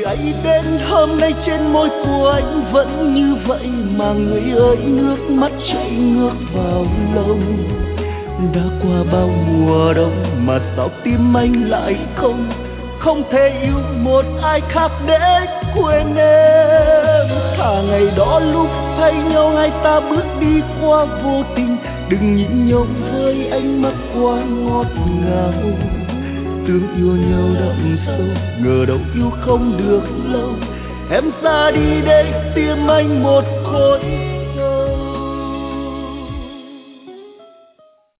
cay đến hôm nay trên môi của anh vẫn như vậy mà người ơi, nước mắt chảy ngược vào lòng. Đã qua bao mùa đông mà sao tim anh lại không thể yêu một ai khác để quên em. Thà ngày đó lúc thấy nhau hai ta bước đi qua vô tình, đừng nhìn nhau với ánh mắt quá ngọt ngào. Thương yêu nhau đậm sâu, ngờ đâu yêu không được lâu. Em ra đi để tim anh một khối